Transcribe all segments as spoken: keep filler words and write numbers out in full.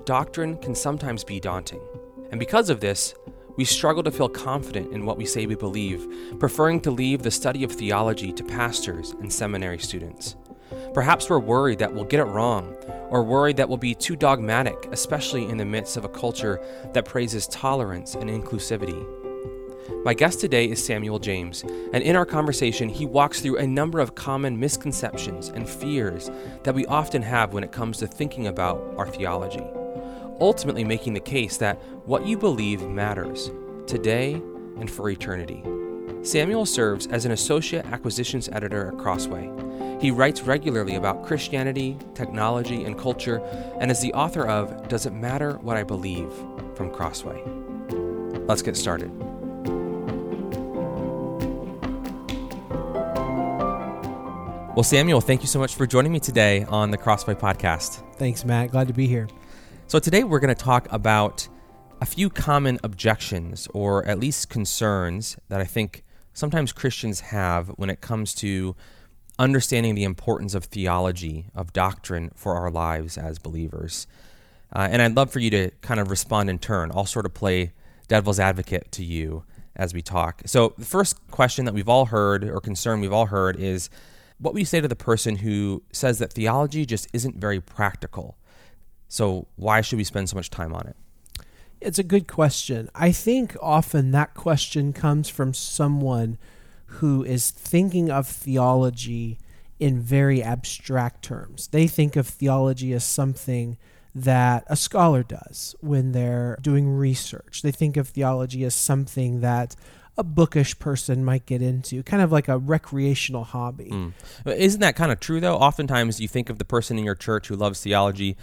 doctrine can sometimes be daunting. And because of this, we struggle to feel confident in what we say we believe, preferring to leave the study of theology to pastors and seminary students. Perhaps we're worried that we'll get it wrong, or worried that we'll be too dogmatic, especially in the midst of a culture that praises tolerance and inclusivity. My guest today is Samuel James, and in our conversation, he walks through a number of common misconceptions and fears that we often have when it comes to thinking about our theology, ultimately making the case that what you believe matters, today and for eternity. Samuel serves as an associate acquisitions editor at Crossway. He writes regularly about Christianity, technology, and culture, and is the author of Does It Matter What I Believe from Crossway. Let's get started. Well, Samuel, thank you so much for joining me today on the Crossway podcast. Thanks, Matt. Glad to be here. So today we're going to talk about a few common objections, or at least concerns, that I think sometimes Christians have when it comes to understanding the importance of theology, of doctrine for our lives as believers. Uh, and I'd love for you to kind of respond in turn. I'll sort of play devil's advocate to you as we talk. So the first question that we've all heard, or concern we've all heard, is what would you say to the person who says that theology just isn't very practical? So why should we spend so much time on it? It's a good question. I think often that question comes from someone who is thinking of theology in very abstract terms. They think of theology as something that a scholar does when they're doing research. They think of theology as something that a bookish person might get into, kind of like a recreational hobby. Mm. Isn't that kind of true, though? Oftentimes you think of the person in your church who loves theology,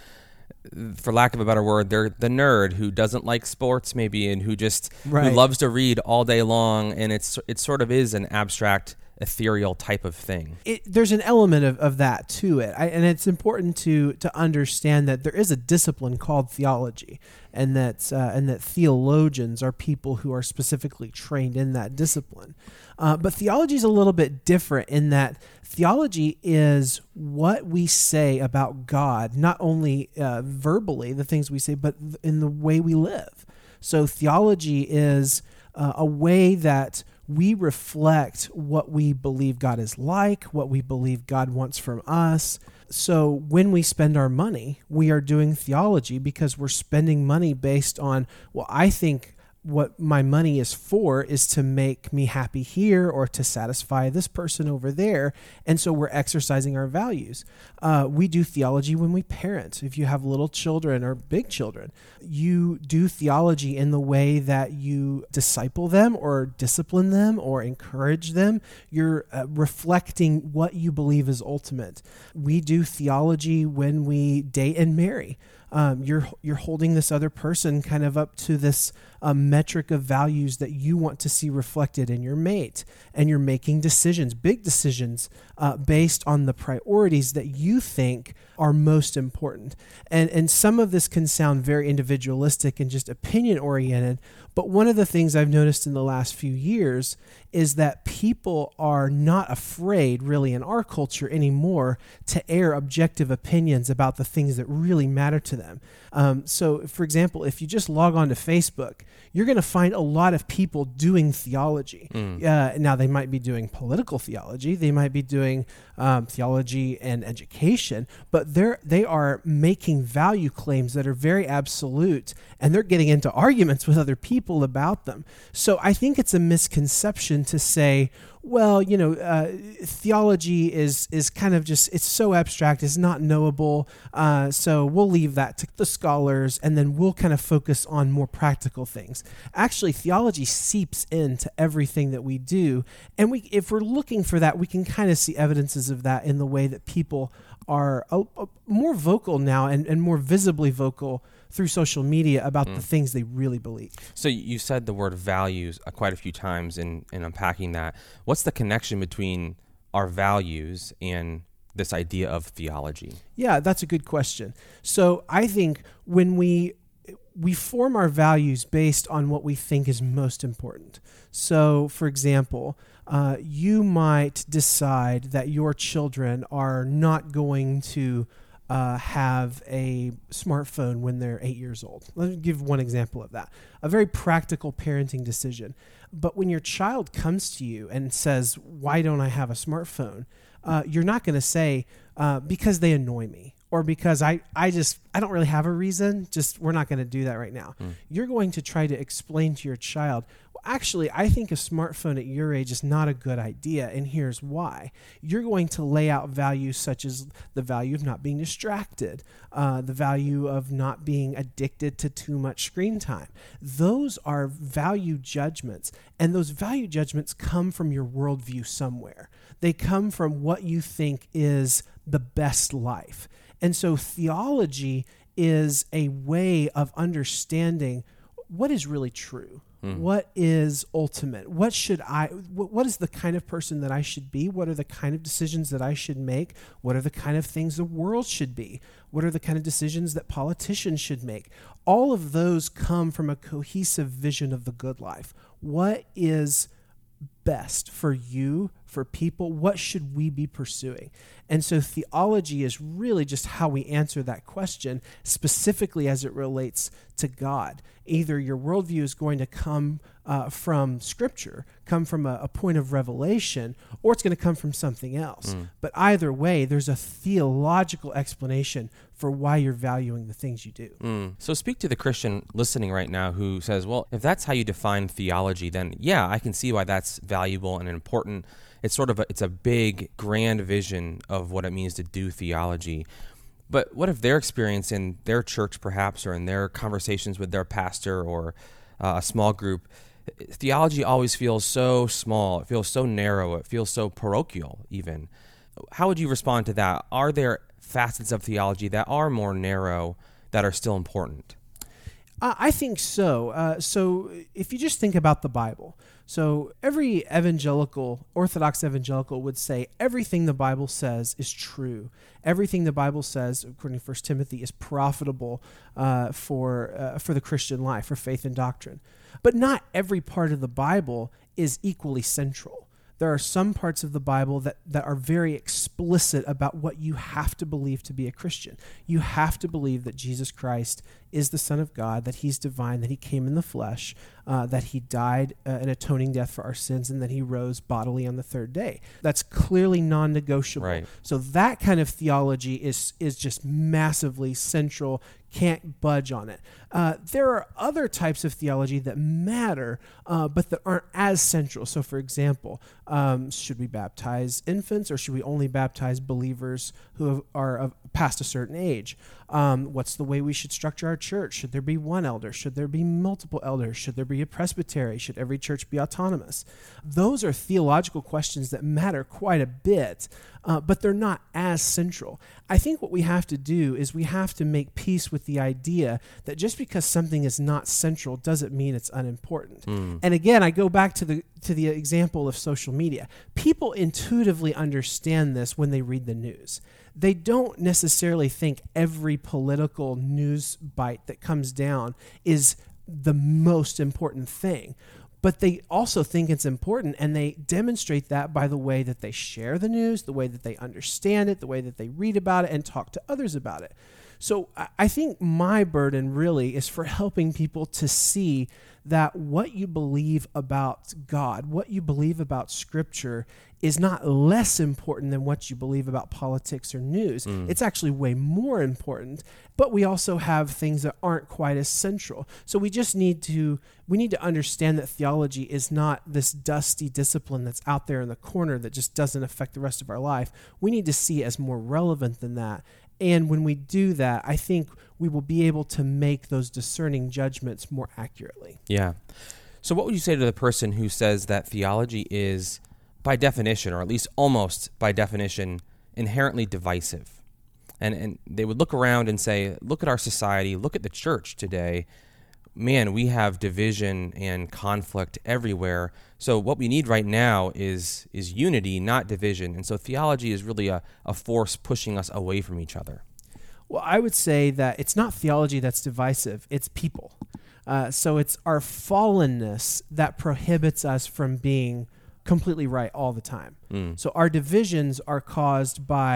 for lack of a better word, they're the nerd who doesn't like sports maybe, and who just right. who loves to read all day long, and it's it sort of is an abstract, ethereal type of thing. It, there's an element of, of that to it, I, and it's important to to understand that there is a discipline called theology, and that uh, and that theologians are people who are specifically trained in that discipline. Uh, but theology is a little bit different in that theology is what we say about God, not only uh, verbally, the things we say, but in the way we live. So theology is uh, a way that we reflect what we believe God is like, what we believe God wants from us. So when we spend our money, we are doing theology because we're spending money based on, well, I think what my money is for is to make me happy here or to satisfy this person over there. And so we're exercising our values. Uh, we do theology when we parent. If you have little children or big children, you do theology in the way that you disciple them or discipline them or encourage them. You're uh, reflecting what you believe is ultimate. We do theology when we date and marry. Um, you're you're holding this other person kind of up to this um, metric of values that you want to see reflected in your mate, and you're making decisions, big decisions, uh, based on the priorities that you think are most important. And and some of this can sound very individualistic and just opinion oriented, but one of the things I've noticed in the last few years is that people are not afraid, really, in our culture anymore, to air objective opinions about the things that really matter to them. Um, so, for example, if you just log on to Facebook, you're going to find a lot of people doing theology. Mm. Uh, now, they might be doing political theology, they might be doing um, theology and education, but they're they are making value claims that are very absolute, and they're getting into arguments with other people about them. So, I think it's a misconception to say, well, you know, uh, theology is is kind of just, it's so abstract, it's not knowable, uh, so we'll leave that to the scholars, and then we'll kind of focus on more practical things. Actually, theology seeps into everything that we do, and we, if we're looking for that, we can kind of see evidences of that in the way that people are uh, uh, more vocal now and, and more visibly vocal through social media about mm. the things they really believe. So you said the word values uh, quite a few times in, in unpacking that. What's the connection between our values and this idea of theology? Yeah, that's a good question. So I think when we we form our values based on what we think is most important. So, for example, uh, you might decide that your children are not going to uh, have a smartphone when they're eight years old. Let me give one example of that. A very practical parenting decision. But when your child comes to you and says, why don't I have a smartphone? Uh, you're not going to say, uh, because they annoy me. Or because I, I just, I don't really have a reason, just we're not going to do that right now. Mm. You're going to try to explain to your child, well, actually, I think a smartphone at your age is not a good idea, and here's why. You're going to lay out values such as the value of not being distracted, uh, the value of not being addicted to too much screen time. Those are value judgments, and those value judgments come from your worldview somewhere. They come from what you think is the best life. And so theology is a way of understanding what is really true. Mm. What is ultimate? What should I, what, what is the kind of person that I should be? What are the kind of decisions that I should make? What are the kind of things the world should be? What are the kind of decisions that politicians should make? All of those come from a cohesive vision of the good life. What is best for you, for people? What should we be pursuing? And so theology is really just how we answer that question, specifically as it relates to God. Either your worldview is going to come uh, from Scripture, come from a, a point of revelation, or it's going to come from something else. Mm. But either way, there's a theological explanation for why you're valuing the things you do. Mm. So speak to the Christian listening right now who says, well, if that's how you define theology, then yeah, I can see why that's valuable and important. It's sort of a, it's a big, grand vision of what it means to do theology. But what if their experience in their church, perhaps, or in their conversations with their pastor or uh, a small group, theology always feels so small, it feels so narrow, it feels so parochial even. How would you respond to that? Are there facets of theology that are more narrow that are still important? Uh, I think so. Uh, so if you just think about the Bible, so every evangelical, Orthodox evangelical would say everything the Bible says is true. Everything the Bible says, according to First Timothy, is profitable uh, for uh, for the Christian life, for faith and doctrine. But not every part of the Bible is equally central. There are some parts of the Bible that, that are very explicit about what you have to believe to be a Christian. You have to believe that Jesus Christ is the Son of God, that he's divine, that he came in the flesh, uh, that he died uh, an atoning death for our sins, and that he rose bodily on the third day. That's clearly non-negotiable. Right. So that kind of theology is is just massively central, can't budge on it. Uh, there are other types of theology that matter, uh, but that aren't as central. So for example, um, should we baptize infants, or should we only baptize believers who have, are of, past a certain age? Um, what's the way we should structure our church? Should there be one elder? Should there be multiple elders? Should there be a presbytery? Should every church be autonomous? Those are theological questions that matter quite a bit, uh, but they're not as central. I think what we have to do is we have to make peace with the idea that just because something is not central doesn't mean it's unimportant. Mm. And again, I go back to the to the example of social media. People intuitively understand this when they read the news. They don't necessarily think every political news bite that comes down is the most important thing. But they also think it's important, and they demonstrate that by the way that they share the news, the way that they understand it, the way that they read about it and talk to others about it. So I think my burden really is for helping people to see that what you believe about God, what you believe about Scripture, is not less important than what you believe about politics or news. Mm. It's actually way more important, but we also have things that aren't quite as central. So we just need to we need to understand that theology is not this dusty discipline that's out there in the corner that just doesn't affect the rest of our life. We need to see it as more relevant than that. And when we do that, I think we will be able to make those discerning judgments more accurately. Yeah. So what would you say to the person who says that theology is, by definition, or at least almost by definition, inherently divisive? And and they would look around and say, look at our society, look at the church today. Man, we have division and conflict everywhere. So what we need right now is is unity, not division. And so theology is really a, a force pushing us away from each other. Well, I would say that it's not theology that's divisive, it's people. Uh, so it's our fallenness that prohibits us from being completely right all the time. Mm. So our divisions are caused by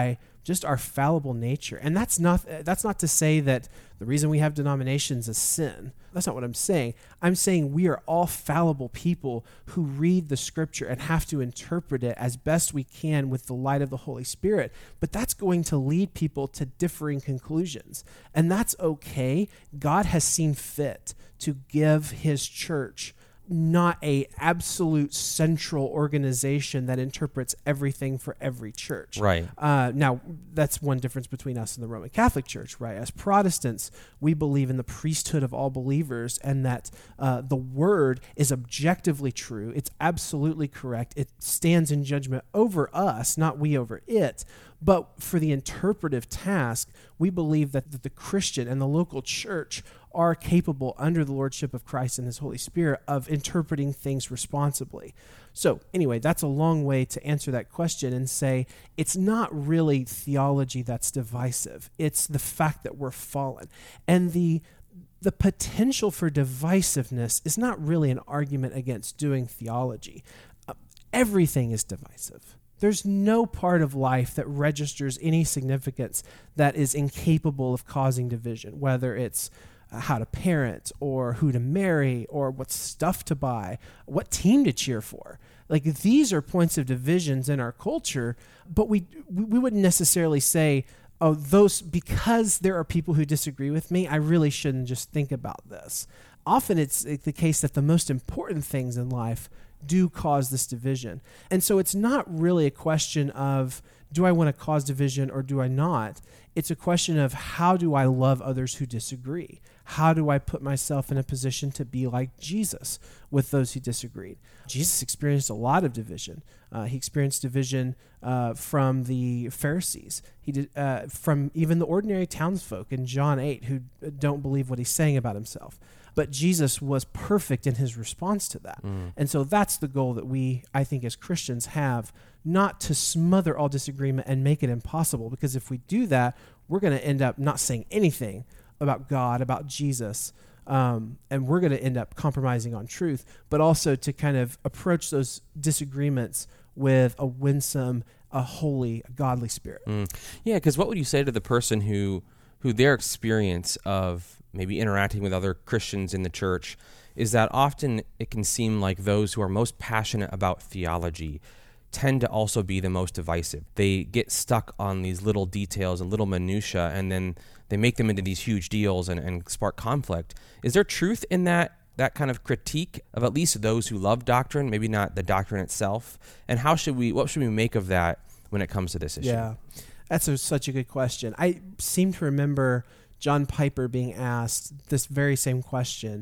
just our fallible nature. And that's not that's not to say that the reason we have denominations is sin. That's not what I'm saying. I'm saying we are all fallible people who read the scripture and have to interpret it as best we can with the light of the Holy Spirit. But that's going to lead people to differing conclusions. And that's okay. God has seen fit to give his church not a absolute central organization that interprets everything for every church. Right. Uh, now, that's one difference between us and the Roman Catholic Church, right? As Protestants, we believe in the priesthood of all believers and that uh, the word is objectively true. It's absolutely correct. It stands in judgment over us, not we over it. But for the interpretive task, we believe that the, the Christian and the local church are capable, under the lordship of Christ and his Holy Spirit, of interpreting things responsibly. So anyway, that's a long way to answer that question and say it's not really theology that's divisive. It's the fact that we're fallen. And the the potential for divisiveness is not really an argument against doing theology. Uh, everything is divisive. There's no part of life that registers any significance that is incapable of causing division, whether it's uh, how to parent or who to marry or what stuff to buy, what team to cheer for. Like, these are points of divisions in our culture, but we we wouldn't necessarily say, oh, those, because there are people who disagree with me, I really shouldn't just think about this. Often it's the case that the most important things in life do cause this division. And so it's not really a question of, do I want to cause division or do I not? It's a question of, how do I love others who disagree? How do I put myself in a position to be like Jesus with those who disagreed? Jesus experienced a lot of division. Uh, he experienced division uh, from the Pharisees. He did uh, from even the ordinary townsfolk in John eight who don't believe what he's saying about himself. But Jesus was perfect in his response to that. Mm. And so that's the goal that we, I think, as Christians have, not to smother all disagreement and make it impossible. Because if we do that, we're going to end up not saying anything about God, about Jesus, um, and we're going to end up compromising on truth, but also to kind of approach those disagreements with a winsome, a holy, a godly spirit. Mm. Yeah, because what would you say to the person who, who their experience of maybe interacting with other Christians in the church is that often it can seem like those who are most passionate about theology tend to also be the most divisive. They get stuck on these little details and little minutia, and then they make them into these huge deals and, and spark conflict. Is there truth in that that kind of critique of at least those who love doctrine, maybe not the doctrine itself? And how should we, what should we make of that when it comes to this issue? Yeah, that's a, such a good question. I seem to remember John Piper being asked this very same question,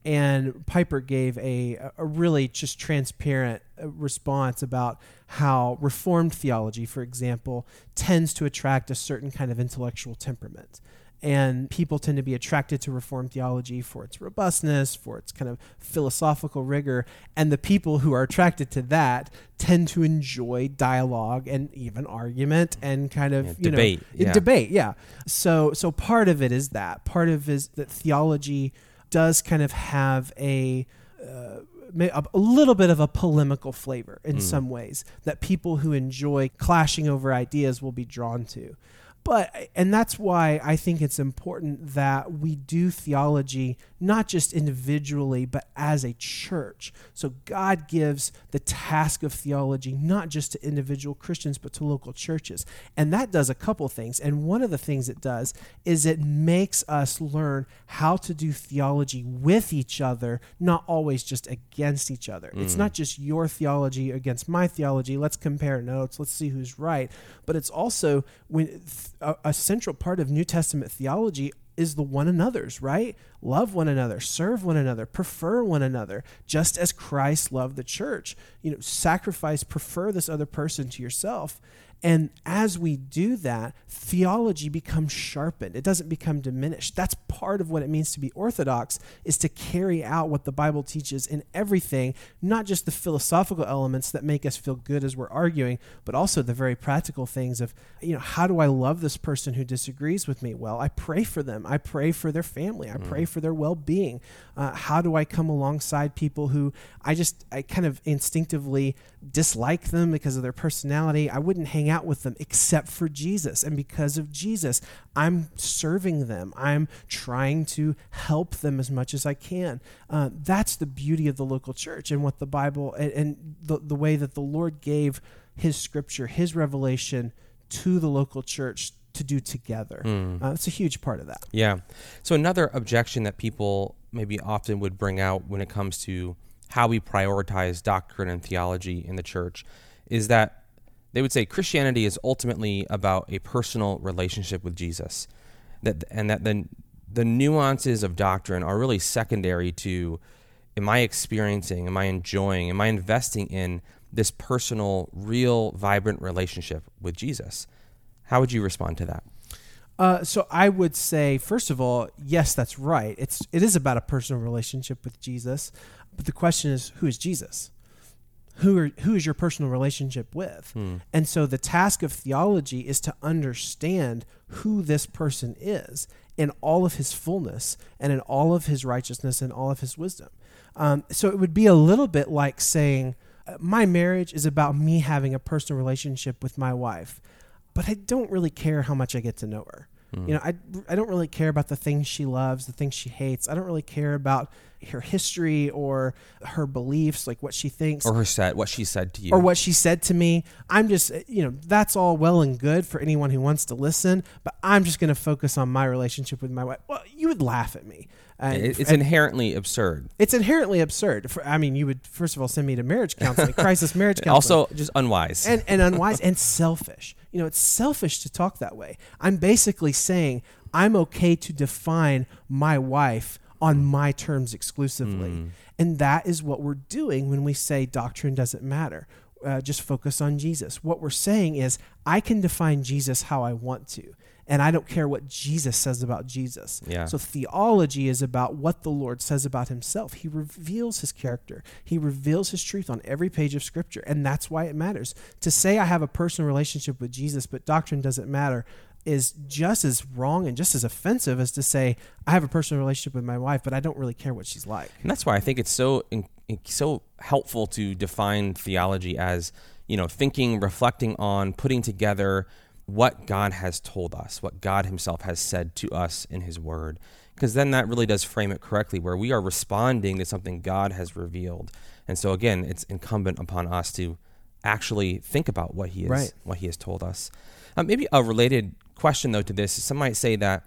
and Piper gave a, a really just transparent response about how Reformed theology, for example, tends to attract a certain kind of intellectual temperament. And people tend to be attracted to Reformed theology for its robustness, for its kind of philosophical rigor. And the people who are attracted to that tend to enjoy dialogue and even argument and kind of, yeah, you debate. know, Yeah. debate. Yeah. So, so part of it is that. Part of it is that theology does kind of have a, uh, a little bit of a polemical flavor in mm. some ways that people who enjoy clashing over ideas will be drawn to. But, and that's why I think it's important that we do theology not just individually, but as a church. So God gives the task of theology not just to individual Christians, but to local churches. And that does a couple things. And one of the things it does is it makes us learn how to do theology with each other, not always just against each other. Mm. It's not just your theology against my theology. Let's compare notes. Let's see who's right. But it's also when a, a central part of New Testament theology is the one another's, right? Love one another, serve one another, prefer one another, just as Christ loved the church. You know, sacrifice, prefer this other person to yourself. And as we do that, theology becomes sharpened. It doesn't become diminished. That's part of what it means to be orthodox, is to carry out what the Bible teaches in everything, not just the philosophical elements that make us feel good as we're arguing, but also the very practical things of, you know, how do I love this person who disagrees with me? Well, I pray for them. I pray for their family. I mm. pray for their well-being. Uh, how do I come alongside people who I just, I kind of instinctively dislike them because of their personality? I wouldn't hang out with them except for Jesus. And because of Jesus, I'm serving them. I'm trying to help them as much as I can. Uh, that's the beauty of the local church and what the Bible and, and the, the way that the Lord gave his scripture, his revelation to the local church to do together. Mm. Uh, it's a huge part of that. Yeah. So another objection that people maybe often would bring out when it comes to how we prioritize doctrine and theology in the church is that they would say Christianity is ultimately about a personal relationship with Jesus, that and that the the nuances of doctrine are really secondary to, am I experiencing, am I enjoying, am I investing in this personal, real, vibrant relationship with Jesus? How would you respond to that? Uh, so I would say, first of all, yes, that's right. It's it is about a personal relationship with Jesus, but the question is, who is Jesus? Who are who is your personal relationship with? Hmm. And so the task of theology is to understand who this person is in all of his fullness and in all of his righteousness and all of his wisdom. Um, so it would be a little bit like saying, my marriage is about me having a personal relationship with my wife, but I don't really care how much I get to know her. Mm. You know, I, I don't really care about the things she loves, the things she hates. I don't really care about her history or her beliefs, like what she thinks. Or her said, what she said to you. Or what she said to me. I'm just, you know, that's all well and good for anyone who wants to listen, but I'm just going to focus on my relationship with my wife. Well, you would laugh at me. And, it's and inherently absurd. It's inherently absurd. For, I mean, you would, first of all, send me to marriage counseling, crisis marriage counseling. Also, just unwise. And, and unwise and selfish. You know, it's selfish to talk that way. I'm basically saying I'm okay to define my wife on my terms exclusively. Mm. And that is what we're doing when we say doctrine doesn't matter. Uh, just focus on Jesus. What we're saying is I can define Jesus how I want to. And I don't care what Jesus says about Jesus. Yeah. So theology is about what the Lord says about himself. He reveals his character. He reveals his truth on every page of Scripture. And that's why it matters. To say I have a personal relationship with Jesus, but doctrine doesn't matter, is just as wrong and just as offensive as to say I have a personal relationship with my wife, but I don't really care what she's like. And that's why I think it's so so helpful to define theology as, you know, thinking, reflecting on, putting together what God has told us, what God himself has said to us in his word. Because then that really does frame it correctly, where we are responding to something God has revealed. And so again, it's incumbent upon us to actually think about what he is, right. what he has told us. Um, maybe a related question, though, to this, some might say that,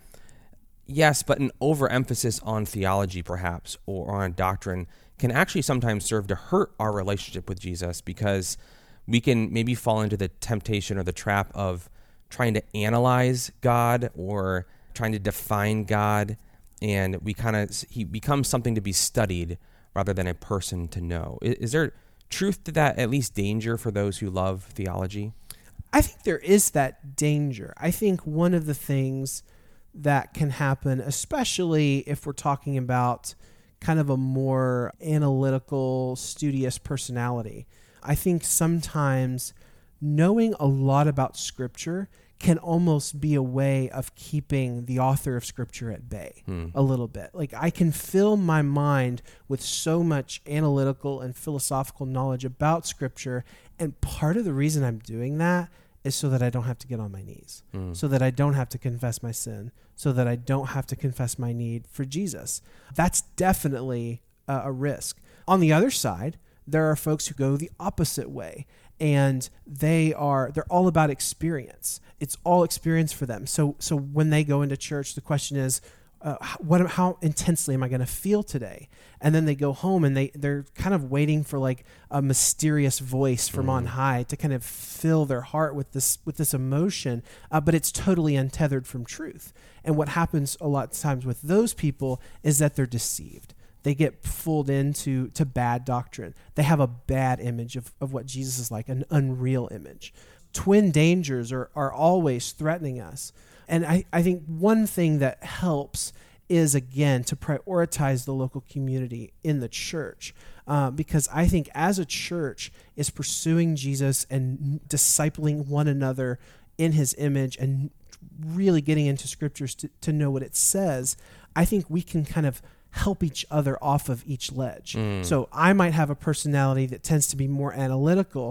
yes, but an overemphasis on theology, perhaps, or on doctrine can actually sometimes serve to hurt our relationship with Jesus, because we can maybe fall into the temptation or the trap of trying to analyze God or trying to define God, and we kind of he becomes something to be studied rather than a person to know. Is, is there truth to that, at least danger for those who love theology? I think there is that danger. I think one of the things that can happen, especially if we're talking about kind of a more analytical, studious personality, I think sometimes knowing a lot about Scripture can almost be a way of keeping the author of Scripture at bay hmm. a little bit. Like, I can fill my mind with so much analytical and philosophical knowledge about Scripture, and part of the reason I'm doing that is so that I don't have to get on my knees, hmm. so that I don't have to confess my sin, so that I don't have to confess my need for Jesus. That's definitely uh, a risk. On the other side, there are folks who go the opposite way, and they are they're all about experience. It's all experience for them. So so when they go into church, the question is, uh, what how intensely am I going to feel today? And then they go home and they they're kind of waiting for like a mysterious voice from mm. on high to kind of fill their heart with this with this emotion, uh, but it's totally untethered from truth. And what happens a lot of times with those people is that they're deceived. They get fooled into to bad doctrine. They have a bad image of, of what Jesus is like, an unreal image. Twin dangers are, are always threatening us. And I, I think one thing that helps is, again, to prioritize the local community in the church. Uh, because I think as a church is pursuing Jesus and discipling one another in his image and really getting into scriptures to, to know what it says, I think we can kind of help each other off of each ledge. Mm. So I might have a personality that tends to be more analytical,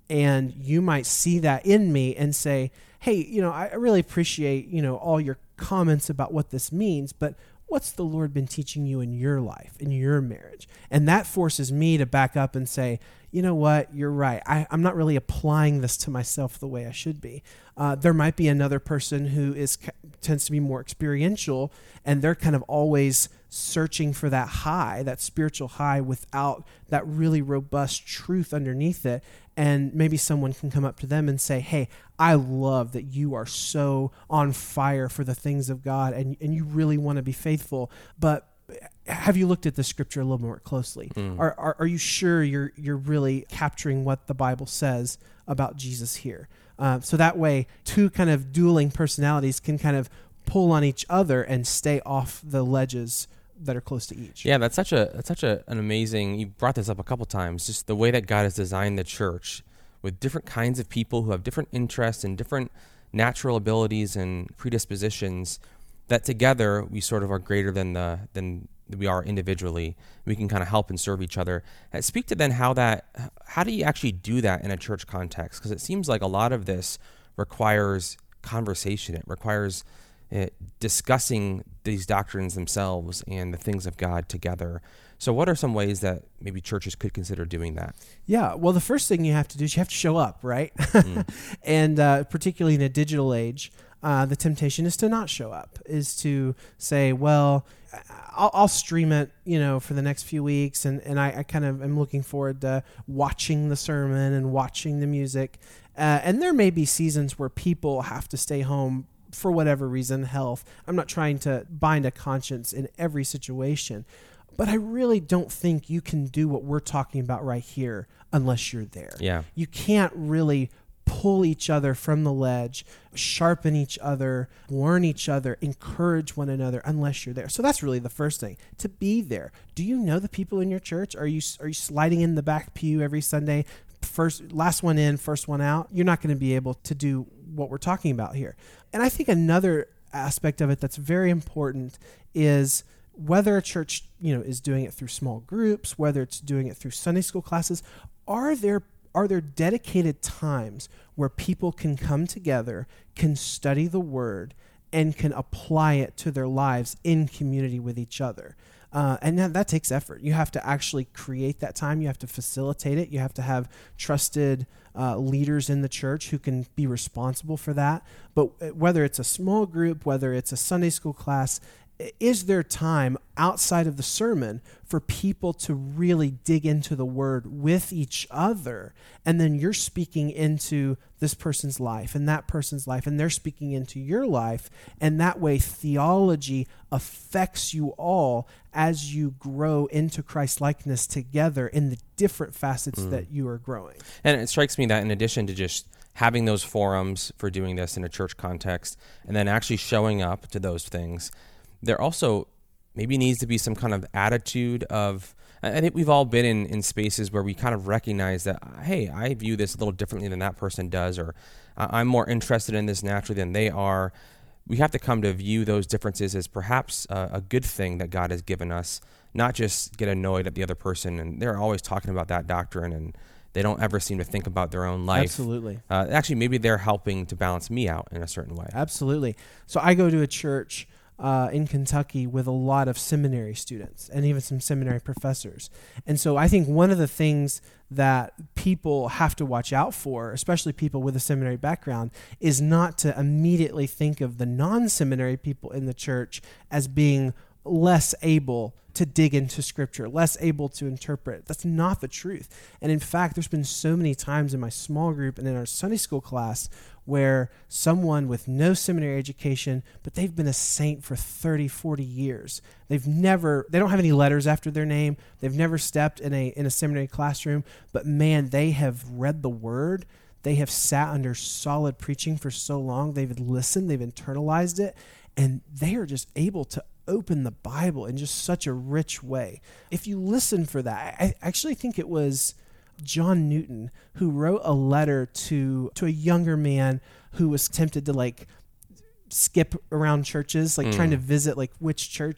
And you might see that in me and say, hey, you know, I really appreciate, you know, all your comments about what this means, but what's the Lord been teaching you in your life, in your marriage? And that forces me to back up and say, you know what, you're right. I, I'm not really applying this to myself the way I should be. Uh, there might be another person who is tends to be more experiential, and they're kind of always searching for that high, that spiritual high, without that really robust truth underneath it. And maybe someone can come up to them and say, hey, I love that you are so on fire for the things of God, and, and you really want to be faithful, but have you looked at the scripture a little more closely? Mm. Are, are are you sure you're you're really capturing what the Bible says about Jesus here? Uh, so that way, two kind of dueling personalities can kind of pull on each other and stay off the ledges that are close to each. Yeah, that's such a that's such a, an amazing. You brought this up a couple times. Just the way that God has designed the church with different kinds of people who have different interests and different natural abilities and predispositions. That together we sort of are greater than the than we are individually. We can kind of help and serve each other. Uh, speak to then how that how do you actually do that in a church context? Because it seems like a lot of this requires conversation. It requires uh, discussing these doctrines themselves and the things of God together. So what are some ways that maybe churches could consider doing that? Yeah, well, the first thing you have to do is you have to show up, right? Mm. And uh, particularly in a digital age, Uh, the temptation is to not show up, is to say, well, I'll, I'll stream it, you know, for the next few weeks. And, and I, I kind of am looking forward to watching the sermon and watching the music. Uh, and there may be seasons where people have to stay home for whatever reason, health. I'm not trying to bind a conscience in every situation, but I really don't think you can do what we're talking about right here unless you're there. Yeah. You can't really pull each other from the ledge, sharpen each other, warn each other, encourage one another unless you're there. So that's really the first thing, to be there. Do you know the people in your church? Are you are you sliding in the back pew every Sunday, first last one in, first one out? You're not going to be able to do what we're talking about here. And I think another aspect of it that's very important is whether a church, you know, is doing it through small groups, whether it's doing it through Sunday school classes, are there Are there dedicated times where people can come together, can study the Word, and can apply it to their lives in community with each other? Uh, and that, that takes effort. You have to actually create that time. You have to facilitate it. You have to have trusted uh, leaders in the church who can be responsible for that. But whether it's a small group, whether it's a Sunday school class, is there time outside of the sermon for people to really dig into the Word with each other? And then you're speaking into this person's life and that person's life, and they're speaking into your life. And that way theology affects you all as you grow into Christ-likeness together in the different facets mm. that you are growing. And it strikes me that in addition to just having those forums for doing this in a church context, and then actually showing up to those things, there also maybe needs to be some kind of attitude of, I think we've all been in, in spaces where we kind of recognize that, hey, I view this a little differently than that person does, or I'm more interested in this naturally than they are. We have to come to view those differences as perhaps a, a good thing that God has given us, not just get annoyed at the other person. And they're always talking about that doctrine, and they don't ever seem to think about their own life. Absolutely. Uh, actually, maybe they're helping to balance me out in a certain way. Absolutely. So I go to a church Uh, in Kentucky with a lot of seminary students and even some seminary professors. And so I think one of the things that people have to watch out for, especially people with a seminary background, is not to immediately think of the non-seminary people in the church as being less able to dig into Scripture, less able to interpret. That's not the truth. And in fact, there's been so many times in my small group and in our Sunday school class where someone with no seminary education, but they've been a saint for thirty, forty years. They've never, they don't have any letters after their name. They've never stepped in a in a seminary classroom, but man, they have read the Word. They have sat under solid preaching for so long. They've listened, they've internalized it, and they are just able to open the Bible in just such a rich way. If you listen for that, I actually think it was John Newton who wrote a letter to to a younger man who was tempted to like skip around churches, like mm. trying to visit like which church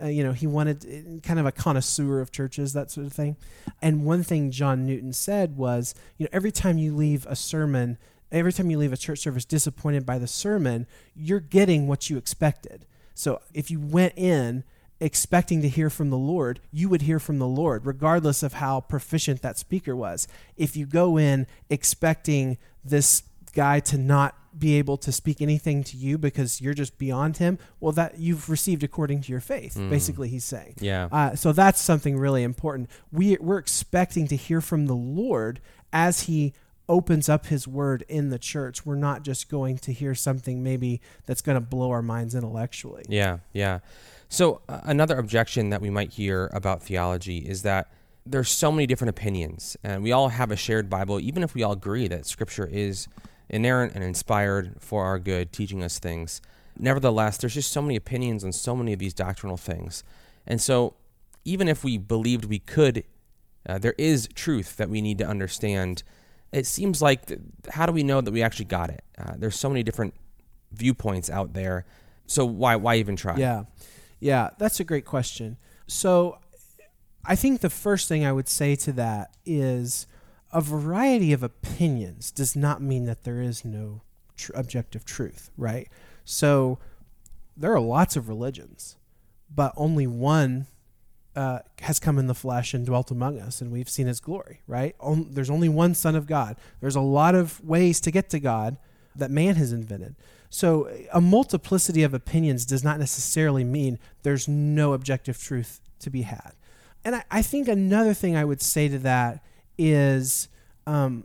Uh, you know, he wanted kind of a connoisseur of churches, that sort of thing. And one thing John Newton said was, you know, every time you leave a sermon, every time you leave a church service disappointed by the sermon, you're getting what you expected. So if you went in expecting to hear from the Lord, you would hear from the Lord, regardless of how proficient that speaker was. If you go in expecting this guy to not be able to speak anything to you because you're just beyond him, well, that you've received according to your faith, mm. basically he's saying. Yeah. Uh, so that's something really important. We, we're expecting to hear from the Lord as he opens up his word in the church. We're not just going to hear something maybe that's going to blow our minds intellectually. Yeah, yeah. So uh, another objection that we might hear about theology is that there's so many different opinions, and we all have a shared Bible, even if we all agree that Scripture is inerrant and inspired for our good, teaching us things. Nevertheless, there's just so many opinions on so many of these doctrinal things. And so even if we believed we could, uh, there is truth that we need to understand. It seems like, th- how do we know that we actually got it? Uh, there's so many different viewpoints out there. So why why even try? Yeah. Yeah, that's a great question. So I think the first thing I would say to that is a variety of opinions does not mean that there is no tr- objective truth, right? So there are lots of religions, but only one uh, has come in the flesh and dwelt among us, and we've seen his glory, right? On, there's only one Son of God. There's a lot of ways to get to God that man has invented. So a multiplicity of opinions does not necessarily mean there's no objective truth to be had. And I, I think another thing I would say to that is um,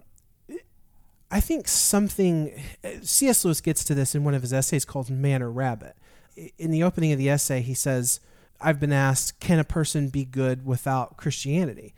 I think something, C S Lewis gets to this in one of his essays called Man or Rabbit. In the opening of the essay, he says, I've been asked, can a person be good without Christianity?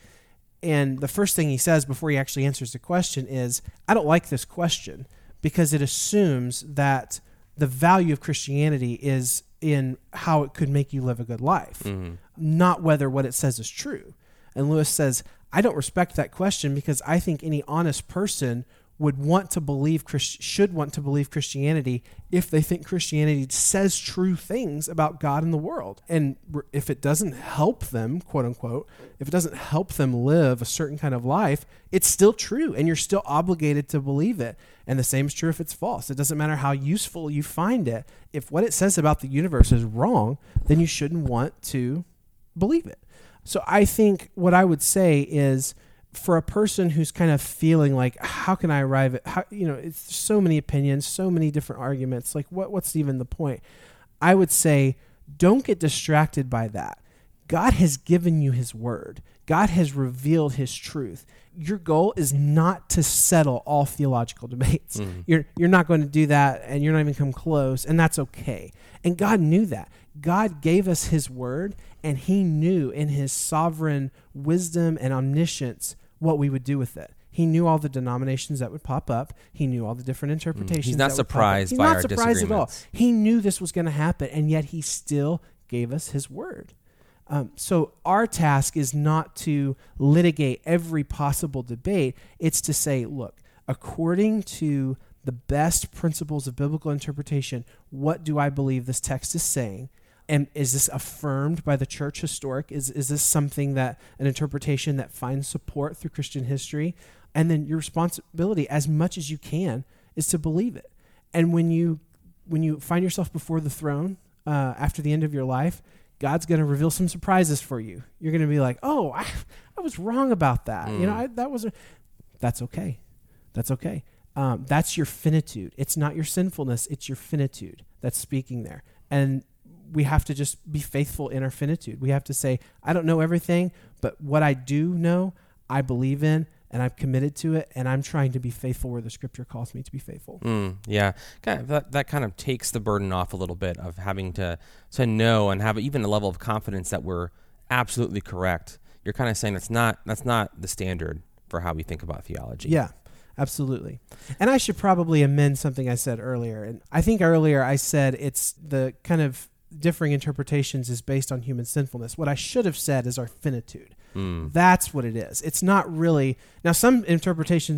And the first thing he says before he actually answers the question is, I don't like this question, because it assumes that the value of Christianity is in how it could make you live a good life, mm-hmm. not whether what it says is true. And Lewis says, I don't respect that question, because I think any honest person would want to believe, should want to believe Christianity if they think Christianity says true things about God and the world. And if it doesn't help them, quote unquote, if it doesn't help them live a certain kind of life, it's still true, and you're still obligated to believe it. And the same is true if it's false. It doesn't matter how useful you find it. If what it says about the universe is wrong, then you shouldn't want to believe it. So I think what I would say is, for a person who's kind of feeling like, how can I arrive at, how, you know, it's so many opinions, so many different arguments, like what, what's even the point? I would say, don't get distracted by that. God has given you his word. God has revealed his truth. Your goal is not to settle all theological debates. Mm-hmm. You're, you're not going to do that, and you're not even come close, and that's okay. And God knew that. God gave us his word, and he knew in his sovereign wisdom and omniscience what we would do with it. He knew all the denominations that would pop up. He knew all the different interpretations. He's not that surprised would by pop up. our He's not surprised at all. disagreements. He knew this was going to happen, and yet he still gave us his word. Um, so our task is not to litigate every possible debate. It's to say, look, according to the best principles of biblical interpretation, what do I believe this text is saying? And is this affirmed by the church historic? Is is this something that, an interpretation that finds support through Christian history? And then your responsibility, as much as you can, is to believe it. And when you when you find yourself before the throne uh, after the end of your life, God's going to reveal some surprises for you. You're going to be like, oh, I, I was wrong about that. Mm. You know, I, that was a, that's okay. That's okay. Um, that's your finitude. It's not your sinfulness. It's your finitude that's speaking there. And we have to just be faithful in our finitude. We have to say, I don't know everything, but what I do know, I believe in, and I'm committed to it, and I'm trying to be faithful where the scripture calls me to be faithful. Mm, yeah, kind of, that, that kind of takes the burden off a little bit of having to, to know and have even a level of confidence that we're absolutely correct. You're kind of saying that's not that's not the standard for how we think about theology. Yeah, absolutely. And I should probably amend something I said earlier. And I think earlier I said it's the kind of differing interpretations is based on human sinfulness. What I should have said is our finitude. Mm. That's what it is. It's not really, now some interpretations are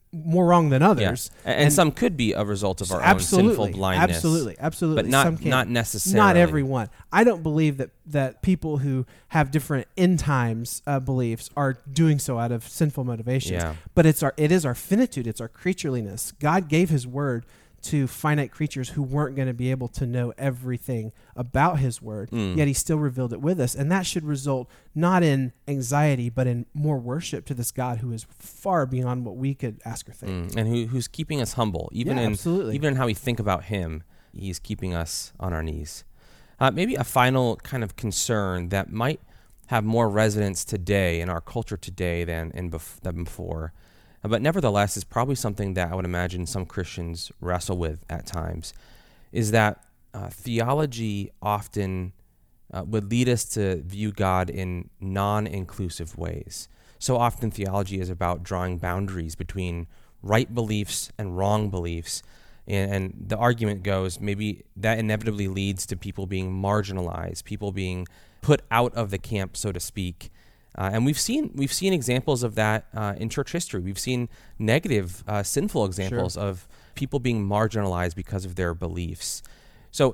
more wrong than Yeah. others. And, and some could be a result of our absolutely, own sinful blindness. Absolutely, absolutely. But not, Some can. not necessarily. Not everyone. I don't believe that, that people who have different end times uh, beliefs are doing so out of sinful motivations. Yeah. But it's our it is our finitude. It's our creatureliness. God gave his word to finite creatures who weren't going to be able to know everything about his word, Mm. yet he still revealed it with us. And that should result not in anxiety, but in more worship to this God who is far beyond what we could ask or think. Mm. And who, who's keeping us humble. Even Yeah, in absolutely. even in how we think about him, he's keeping us on our knees. Uh, maybe a final kind of concern that might have more resonance today in our culture today than, in bef- than before. But nevertheless, is probably something that I would imagine some Christians wrestle with at times, is that uh, theology often uh, would lead us to view God in non-inclusive ways. So often theology is about drawing boundaries between right beliefs and wrong beliefs. And, and the argument goes, maybe that inevitably leads to people being marginalized, people being put out of the camp, so to speak. Uh, and we've seen we've seen examples of that uh, in church history. We've seen negative, uh, sinful examples Sure. of people being marginalized because of their beliefs. So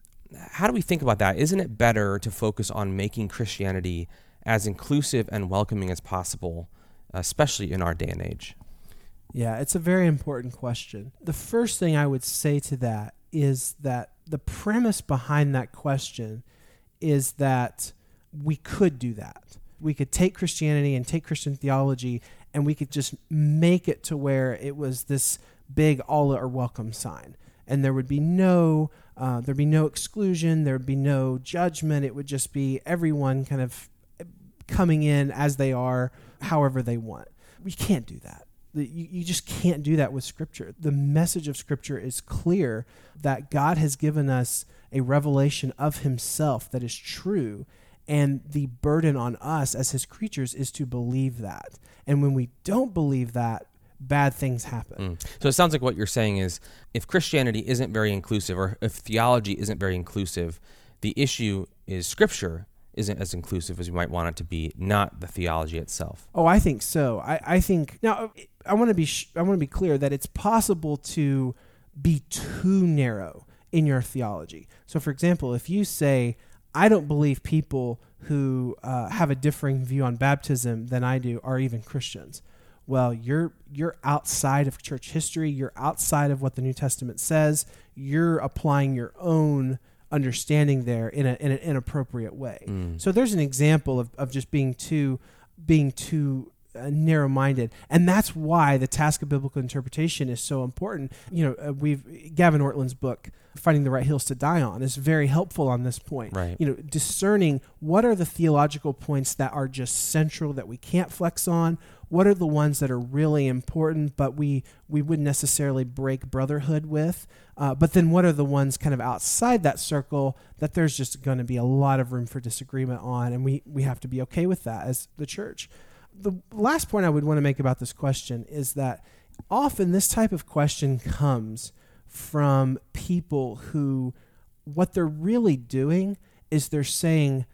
how do we think about that? Isn't it better to focus on making Christianity as inclusive and welcoming as possible, especially in our day and age? Yeah, it's a very important question. The first thing I would say to that is that the premise behind that question is that we could do that. We could take Christianity and take Christian theology and we could just make it to where it was this big all are welcome sign. And there would be no uh, there'd be no exclusion, there'd be no judgment. It would just be everyone kind of coming in as they are, however they want. We can't do that. You, you just can't do that with Scripture. The message of Scripture is clear that God has given us a revelation of himself that is true, and the burden on us as his creatures is to believe that. And when we don't believe that, bad things happen. Mm. So it sounds like what you're saying is if Christianity isn't very inclusive, or if theology isn't very inclusive, the issue is Scripture isn't as inclusive as we might want it to be, not the theology itself. Oh, I think so. I, I think now I want to be sh- I want to be clear that it's possible to be too narrow in your theology. So, for example, if you say, I don't believe people who uh, have a differing view on baptism than I do are even Christians. Well, you're you're outside of church history. You're outside of what the New Testament says. You're applying your own understanding there in, a, in an inappropriate way. Mm. So there's an example of, of just being too being too uh, narrow-minded, and that's why the task of biblical interpretation is so important. You know, uh, we've Gavin Ortland's book, Finding the Right Hills to Die On, is very helpful on this point. Right. You know, discerning what are the theological points that are just central that we can't flex on. What are the ones that are really important, but we we wouldn't necessarily break brotherhood with? Uh, but then what are the ones kind of outside that circle that there's just going to be a lot of room for disagreement on, and we, we have to be okay with that as the church. The last point I would want to make about this question is that often this type of question comes from people who what they're really doing is they're saying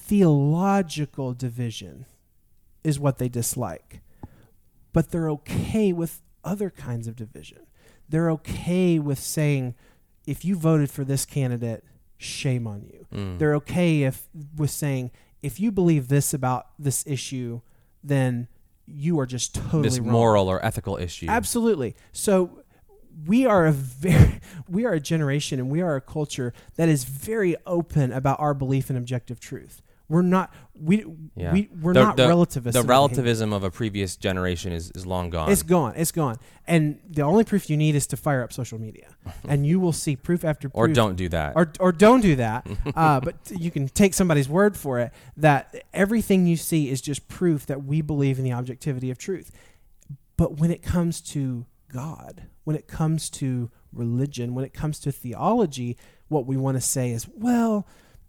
theological division is what they dislike. But they're okay with other kinds of division. They're okay with saying, if you voted for this candidate, shame on you. Mm. They're okay if with saying, if you believe this about this issue, then you are just totally This wrong. moral or ethical issue. Absolutely. So we are a very we are a generation and we are a culture that is very open about our belief in objective truth. We're not we Yeah. we we're The- not the, relativists. The in our relativism of a previous generation is, is long gone. behavior. It's gone. It's gone. And the only proof you need is to fire up social media, and you will see proof after proof. or don't do that. Or, or don't do that. uh, but you can take somebody's word for it that everything you see is just proof that we believe in the objectivity of truth. But when it comes to God, when it comes to religion, when it comes to theology, what we want to say is, well,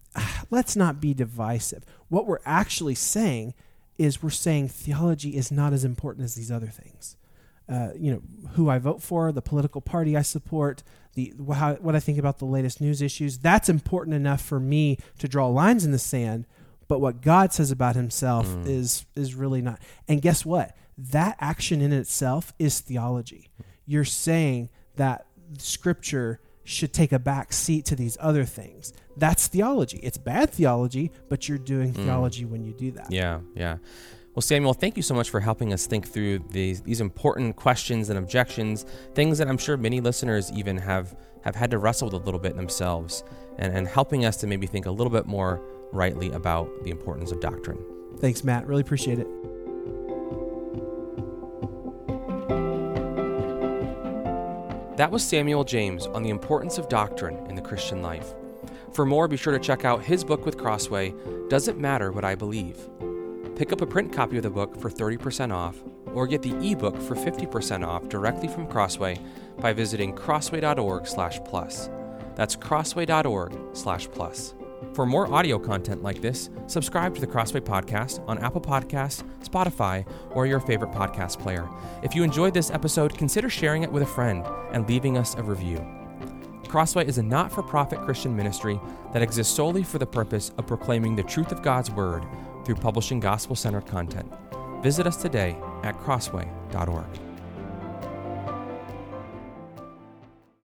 let's not be divisive. What we're actually saying is we're saying theology is not as important as these other things. Uh, you know, who I vote for, the political party I support, the how, what I think about the latest news issues, that's important enough for me to draw lines in the sand. But what God says about himself Mm. is is really not. And guess what? that action in itself is theology. You're saying that Scripture should take a back seat to these other things. That's theology. It's bad theology, but you're doing Mm. theology when you do that. Yeah, yeah. Well, Samuel, thank you so much for helping us think through these these important questions and objections, things that I'm sure many listeners even have, have had to wrestle with a little bit themselves, and, and helping us to maybe think a little bit more rightly about the importance of doctrine. Thanks, Matt. Really appreciate it. That was Samuel James on the importance of doctrine in the Christian life. For more, be sure to check out his book with Crossway, Does It Matter What I Believe? Pick up a print copy of the book for thirty percent off, or get the ebook for fifty percent off directly from Crossway by visiting crossway.org slash plus. That's crossway.org slash plus. For more audio content like this, subscribe to the Crossway Podcast on Apple Podcasts, Spotify, or your favorite podcast player. If you enjoyed this episode, consider sharing it with a friend and leaving us a review. Crossway is a not-for-profit Christian ministry that exists solely for the purpose of proclaiming the truth of God's Word through publishing gospel-centered content. Visit us today at crossway dot org.